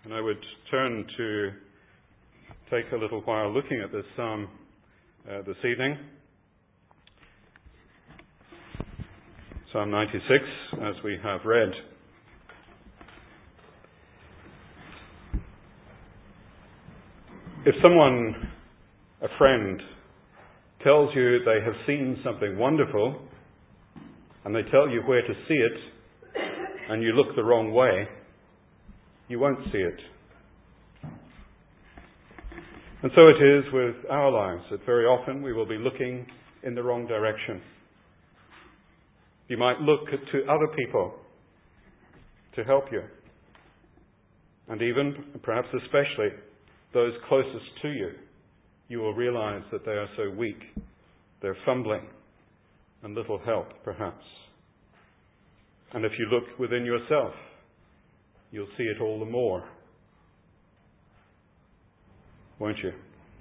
And I would turn to take a little while looking at this psalm this evening. Psalm 96, as we have read. If someone, a friend, tells you they have seen something wonderful, and they tell you where to see it, and you look the wrong way, you won't see it. And so it is with our lives, that very often we will be looking in the wrong direction. You might look to other people to help you. And even, perhaps especially, those closest to you, you will realize that they are so weak, they're fumbling, and little help, perhaps. And if you look within yourself, you'll see it all the more, won't you?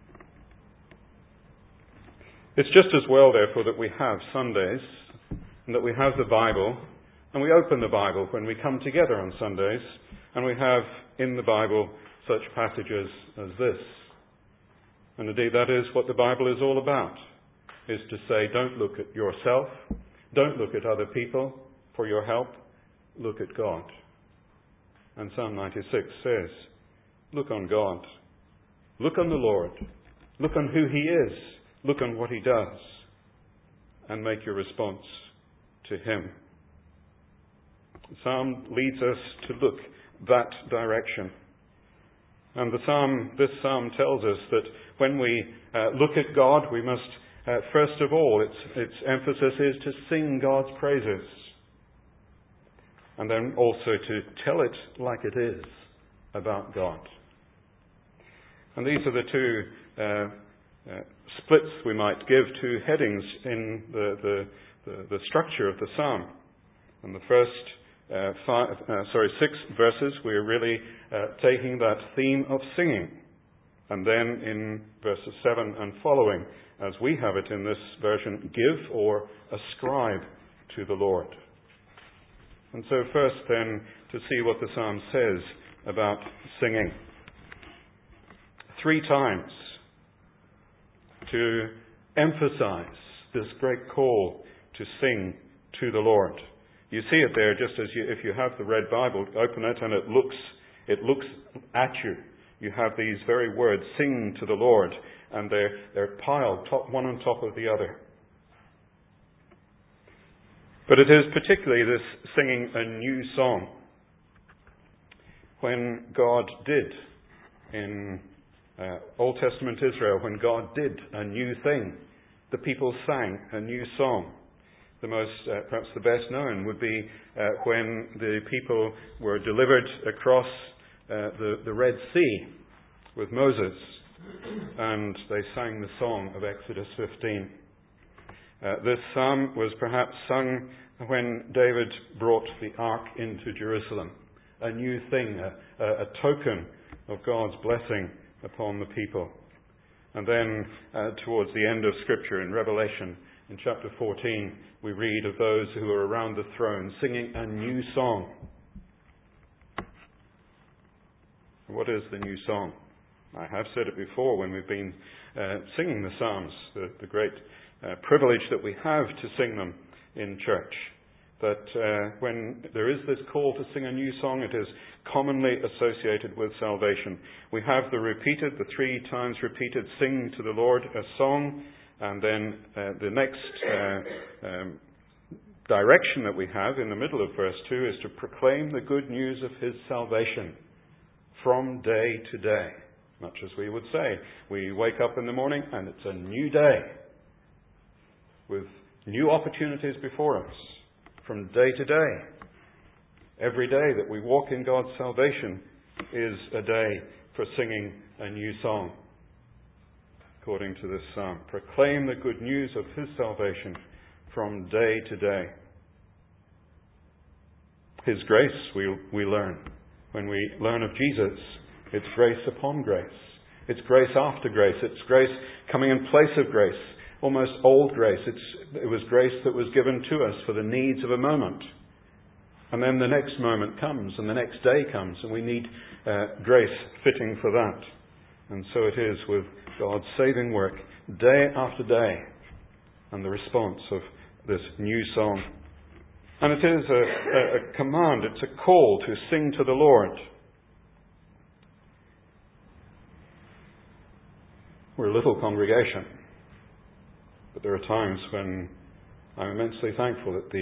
It's just as well, therefore, that we have Sundays, and that we have the Bible, and we open the Bible when we come together on Sundays, and we have in the Bible such passages as this. And indeed, that is what the Bible is all about, is to say, don't look at yourself, don't look at other people for your help, look at God. And Psalm 96 says, look on God, look on the Lord, look on who He is, look on what He does, and make your response to Him. The Psalm leads us to look that direction. And this Psalm tells us that when we look at God, we must, first of all, its emphasis is to sing God's praises. And then also to tell it like it is about God. And these are the two splits we might give to headings in the structure of the Psalm. And the first 6 verses, we're really taking that theme of singing. And then in verses 7 and following, as we have it in this version, give or ascribe to the Lord. And so first then, to see what the Psalm says about singing. 3 times to emphasize this great call to sing to the Lord. You see it there, just as if you have the Red Bible, open it and it looks at you. You have these very words, sing to the Lord, and they're piled one on top of the other. But it is particularly this singing a new song. When God did in Old Testament Israel, when God did a new thing, the people sang a new song. The most, perhaps the best known, would be when the people were delivered across the Red Sea with Moses, and they sang the song of Exodus 15. This psalm was perhaps sung when David brought the ark into Jerusalem. A new thing, a token of God's blessing upon the people. And then towards the end of Scripture in Revelation, in chapter 14, we read of those who are around the throne singing a new song. What is the new song? I have said it before when we've been singing the Psalms, the great privilege that we have to sing them in church. That when there is this call to sing a new song, it is commonly associated with salvation. We have the 3 times repeated, sing to the Lord a song, and then the next direction that we have in the middle of verse 2 is to proclaim the good news of His salvation from day to day. Much as we would say, we wake up in the morning and it's a new day with new opportunities before us from day to day. Every day that we walk in God's salvation is a day for singing a new song. According to this psalm, proclaim the good news of His salvation from day to day. His grace we learn. When we learn of Jesus, it's grace upon grace. It's grace after grace. It's grace coming in place of grace. Almost old grace. It was grace that was given to us for the needs of a moment. And then the next moment comes, and the next day comes, and we need grace fitting for that. And so it is with God's saving work, day after day, and the response of this new song. And it is a command, it's a call to sing to the Lord. We're a little congregation, but there are times when I'm immensely thankful that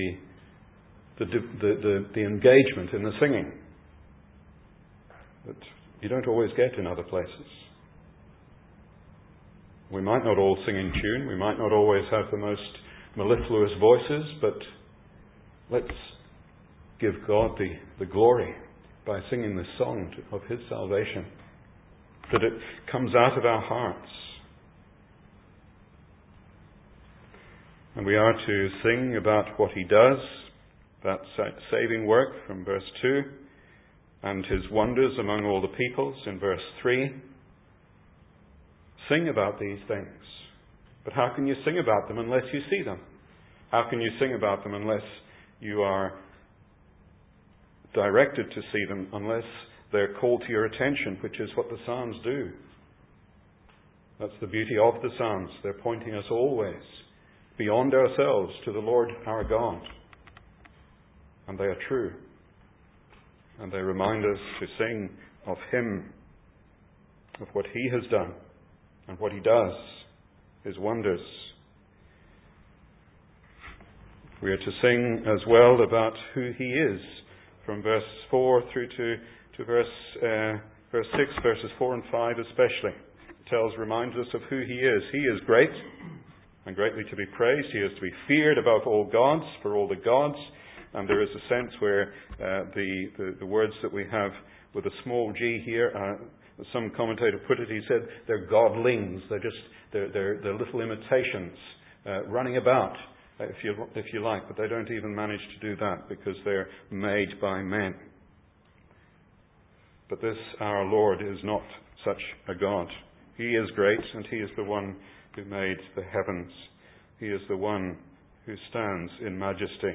the engagement in the singing that you don't always get in other places. We might not all sing in tune, we might not always have the most mellifluous voices, but let's give God the glory by singing the song of His salvation, that it comes out of our hearts. And we are to sing about what He does, that saving work from verse 2, and His wonders among all the peoples in verse 3. Sing about these things. But how can you sing about them unless you see them? How can you sing about them unless you are directed to see them, unless they're called to your attention, which is what the Psalms do? That's the beauty of the Psalms. They're pointing us always beyond ourselves to the Lord our God. And they are true. And they remind us to sing of Him, of what He has done and what He does, His wonders. We are to sing as well about who He is, from verse 4 through to verse 6, verses 4 and 5 especially. It reminds us of who He is. He is great and greatly to be praised. He is to be feared above all gods, for all the gods. And there is a sense where the words that we have with a small g here, some commentator put it, he said, they're godlings. They're little imitations running about, if you like, but they don't even manage to do that because they're made by men. But this, our Lord, is not such a God. He is great, and He is the one who made the heavens. He is the one who stands in majesty.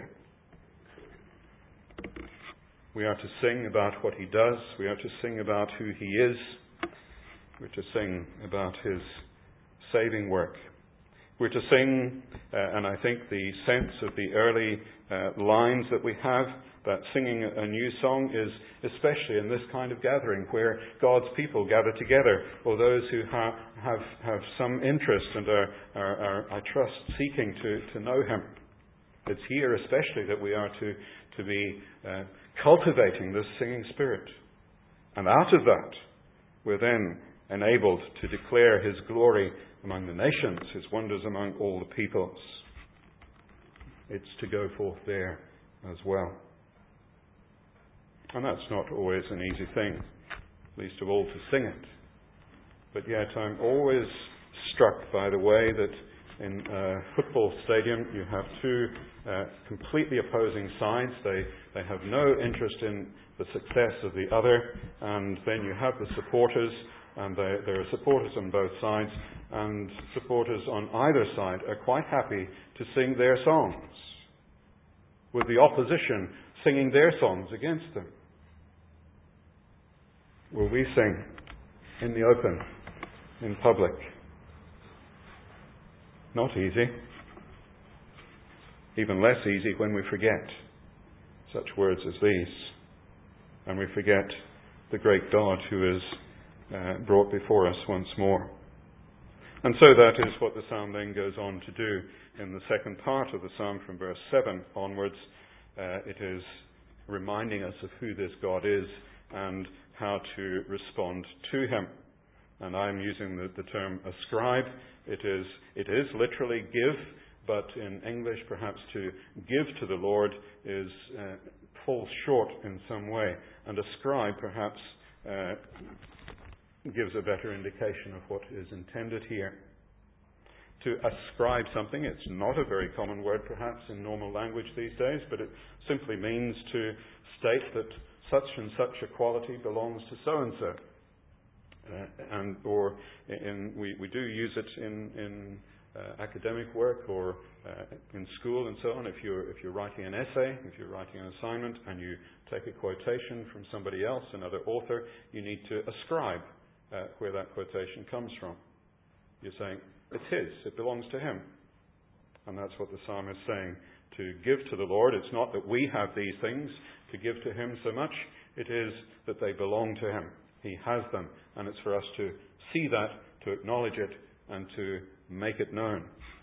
We are to sing about what He does. We are to sing about who He is. We're to sing about His saving work. We're to sing, and I think the sense of the early lines that we have, that singing a new song is especially in this kind of gathering where God's people gather together, or those who have some interest and are, I trust, seeking to know Him. It's here especially that we are to be cultivating this singing spirit. And out of that, we're then enabled to declare His glory among the nations, His wonders among all the peoples. It's to go forth there as well. And that's not always an easy thing, least of all to sing it. But yet I'm always struck by the way that in a football stadium you have two completely opposing sides. They have no interest in the success of the other, and then you have the supporters, and there are supporters on both sides, and supporters on either side are quite happy to sing their songs, with the opposition singing their songs against them. Will we sing in the open, in public? Not easy. Even less easy when we forget such words as these, and we forget the great God who is brought before us once more. And so that is what the psalm then goes on to do in the second part of the psalm from verse 7 onwards. It is reminding us of who this God is and how to respond to Him. And I'm using the term ascribe. It is literally give, but in English perhaps to give to the Lord falls short in some way. And ascribe perhaps gives a better indication of what is intended here. To ascribe something, it's not a very common word perhaps in normal language these days, but it simply means to state that such and such a quality belongs to so-and-so. We do use it in academic work or in school and so on, if you're writing an essay, if you're writing an assignment and you take a quotation from somebody else, another author, you need to ascribe where that quotation comes from. You're saying, it's his, it belongs to him. And that's what the psalm is saying, to give to the Lord. It's not that we have these things to give to him so much, it is that they belong to him. He has them, and it's for us to see that, to acknowledge it, and to make it known.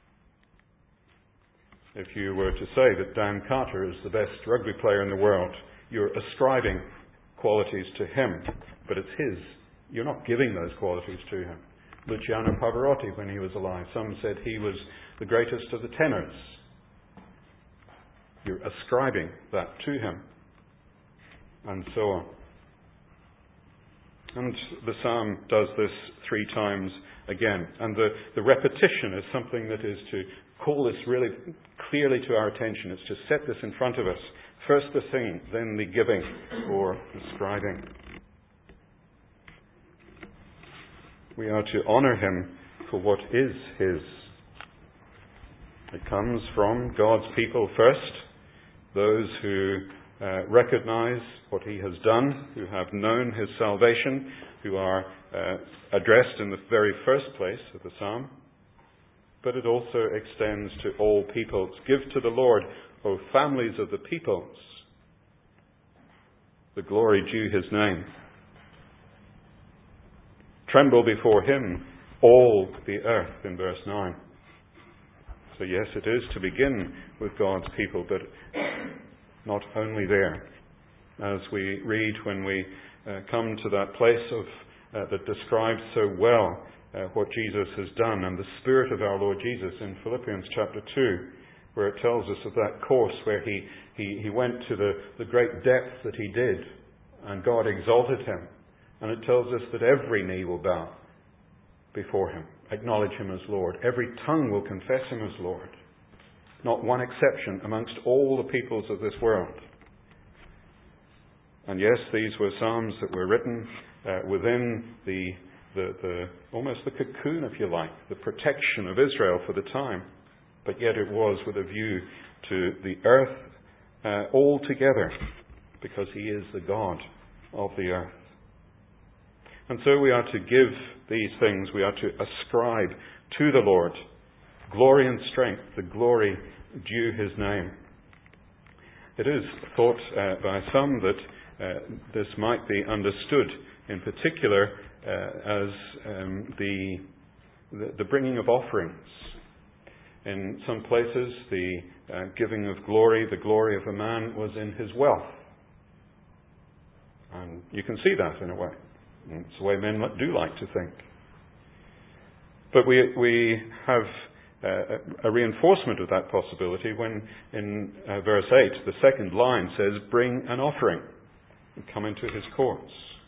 If you were to say that Dan Carter is the best rugby player in the world, you're ascribing qualities to him, but it's his. You're not giving those qualities to him. Luciano Pavarotti, when he was alive, some said he was the greatest of the tenors. You're ascribing that to him, and so on. And the psalm does this 3 times again. And the repetition is something that is to call this really clearly to our attention. It's to set this in front of us. First the singing, then the giving or ascribing. We are to honour him for what is his. It comes from God's people first, those who recognise what he has done, who have known his salvation, who are addressed in the very first place of the psalm. But it also extends to all peoples. Give to the Lord, O families of the peoples, the glory due his name. Tremble before him, all the earth, in verse 9. So yes, it is to begin with God's people, but not only there. As we read when we come to that place that describes so well what Jesus has done and the Spirit of our Lord Jesus in Philippians chapter 2, where it tells us of that course where he went to the great depth that he did, and God exalted him. And it tells us that every knee will bow before him, acknowledge him as Lord. Every tongue will confess him as Lord. Not one exception amongst all the peoples of this world. And yes, these were psalms that were written within the almost the cocoon, if you like, the protection of Israel for the time. But yet it was with a view to the earth altogether, because he is the God of the earth. And so we are to give these things, we are to ascribe to the Lord glory and strength, the glory due his name. It is thought by some that this might be understood in particular as the bringing of offerings. In some places, the giving of glory, the glory of a man was in his wealth. And you can see that in a way. It's the way men do like to think. But we have a reinforcement of that possibility when in verse 8, the second line says, bring an offering and come into his courts.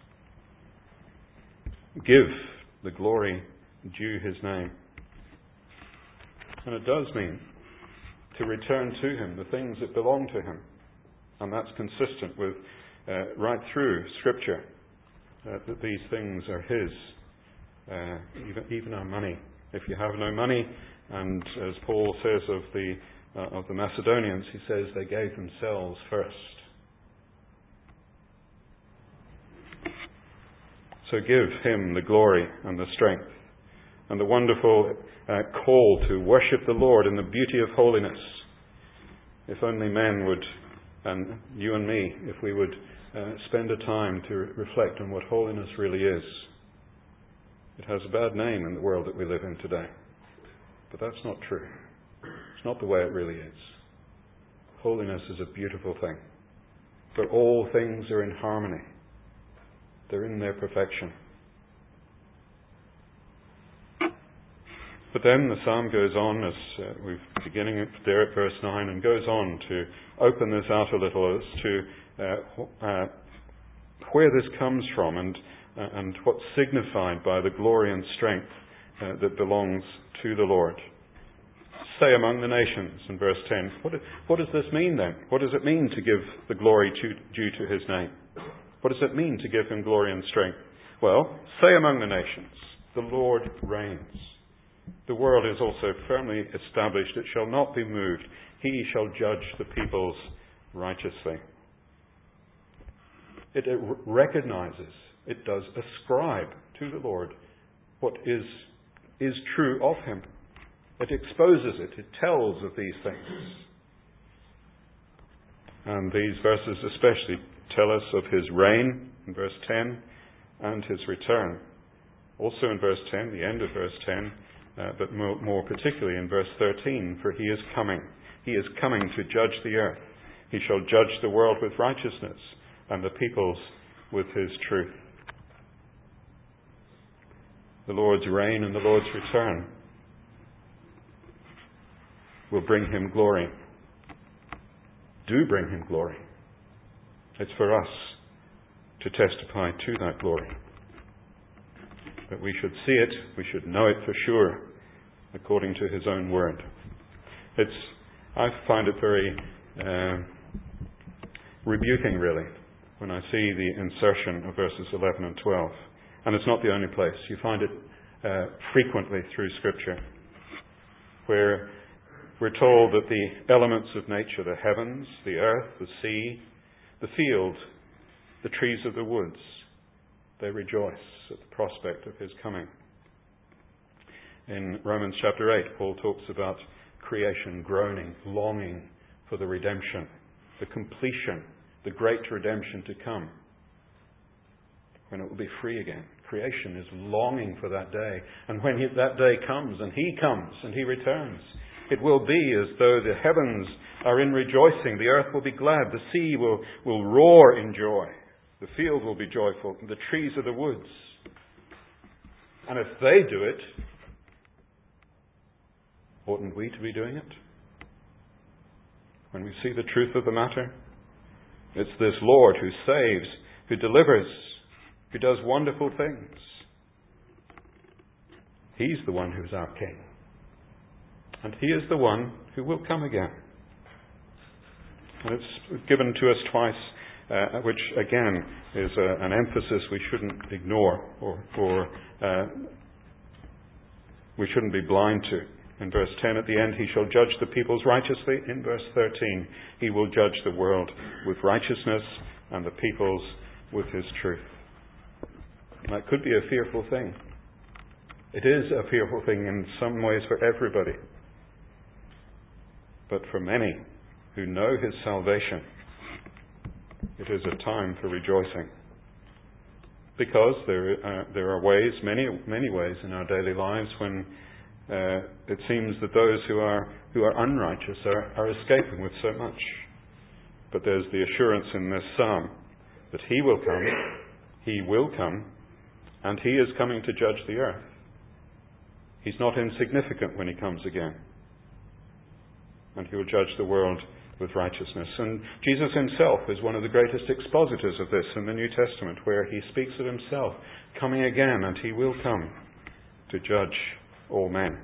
Give the glory due his name. And it does mean to return to him the things that belong to him. And that's consistent with right through Scripture. That these things are his, even our money. If you have no money, and as Paul says of the Macedonians, he says they gave themselves first. So give him the glory and the strength and the wonderful call to worship the Lord in the beauty of holiness. If only men would, and you and me, if we would spend a time to reflect on what holiness really is. It has a bad name in the world that we live in today. But that's not true. It's not the way it really is. Holiness is a beautiful thing. For all things are in harmony. They're in their perfection. But then the psalm goes on, as we're beginning there at verse 9, and goes on to open this out a little as to where this comes from and what's signified by the glory and strength that belongs to the Lord. Say among the nations, in verse 10. What does this mean then? What does it mean to give the glory due to his name? What does it mean to give him glory and strength? Well, say among the nations, the Lord reigns. The world is also firmly established. It shall not be moved. He shall judge the peoples righteously. It recognizes, it does ascribe to the Lord what is true of him. It exposes it. It tells of these things. And these verses especially tell us of his reign in verse 10 and his return. Also in verse 10, the end of verse 10, but more particularly in verse 13, for he is coming. He is coming to judge the earth. He shall judge the world with righteousness and the peoples with his truth. The Lord's reign and the Lord's return will bring him glory. Do bring him glory. It's for us to testify to that glory. But we should see it, we should know it for sure, according to his own word. I find it very rebuking, really, when I see the insertion of verses 11 and 12. And it's not the only place. You find it frequently through Scripture, where we're told that the elements of nature, the heavens, the earth, the sea, the field, the trees of the woods, they rejoice at the prospect of his coming. In Romans chapter 8, Paul talks about creation groaning, longing for the redemption, the completion, the great redemption to come, when it will be free again. Creation is longing for that day. And when that day comes and he returns, it will be as though the heavens are in rejoicing. The earth will be glad. The sea will roar in joy. The field will be joyful. The trees of the woods. And if they do it, oughtn't we to be doing it? When we see the truth of the matter, it's this Lord who saves, who delivers, who does wonderful things. He's the one who's our King. And he is the one who will come again. And it's given to us twice, which again is an emphasis we shouldn't ignore or we shouldn't be blind to. In verse 10 at the end, he shall judge the peoples righteously. In verse 13, he will judge the world with righteousness and the peoples with his truth. That could be a fearful thing. It is a fearful thing in some ways for everybody. But for many who know his salvation, it is a time for rejoicing. Because there are ways, many ways in our daily lives when it seems that those who are unrighteous are escaping with so much. But there's the assurance in this psalm that he will come, and he is coming to judge the earth. He's not insignificant when he comes again. And he will judge the world with righteousness. And Jesus himself is one of the greatest expositors of this in the New Testament, where he speaks of himself coming again, and he will come to judge all men.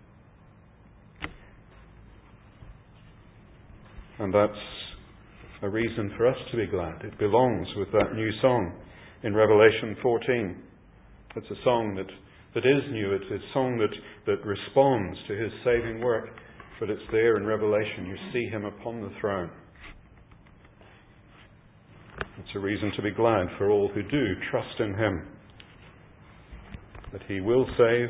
And that's a reason for us to be glad. It belongs with that new song in Revelation 14. It's a song that is new. It's a song that responds to his saving work. But it's there in Revelation. You see him upon the throne. It's a reason to be glad for all who do trust in him, that he will save,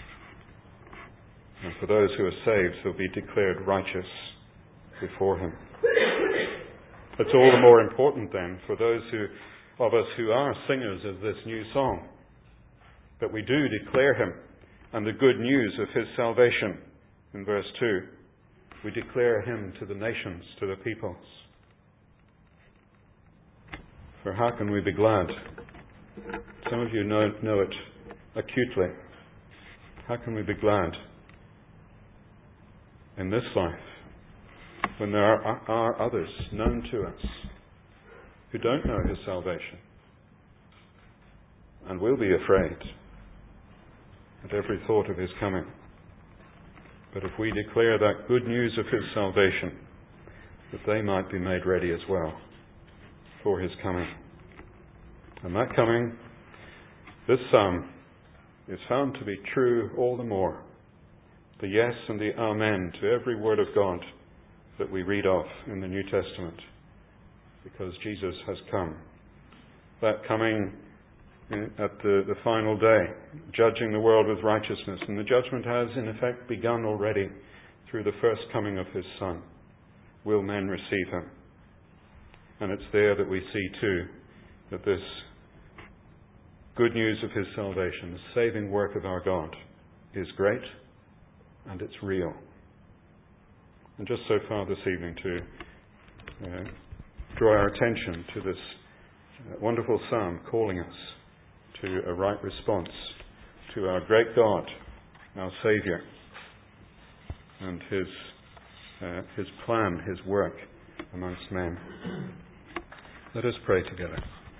and for those who are saved, they'll be declared righteous before him. It's all the more important then for those of us who are singers of this new song, that we do declare him and the good news of his salvation. In verse 2, we declare him to the nations, to the peoples. For how can we be glad? Some of you know it acutely. How can we be glad in this life when there are others known to us who don't know his salvation and will be afraid at every thought of his coming? But if we declare that good news of his salvation, that they might be made ready as well for his coming. And that coming, this psalm is found to be true all the more the yes and the amen to every word of God that we read of in the New Testament, because Jesus has come. That coming at the final day, judging the world with righteousness. And the judgment has, in effect, begun already through the first coming of his Son. Will men receive him? And it's there that we see, too, that this good news of his salvation, the saving work of our God, is great and it's real. And just so far this evening to draw our attention to this wonderful psalm calling us to a right response to our great God, our Saviour, and his plan, his work amongst men. Let us pray together.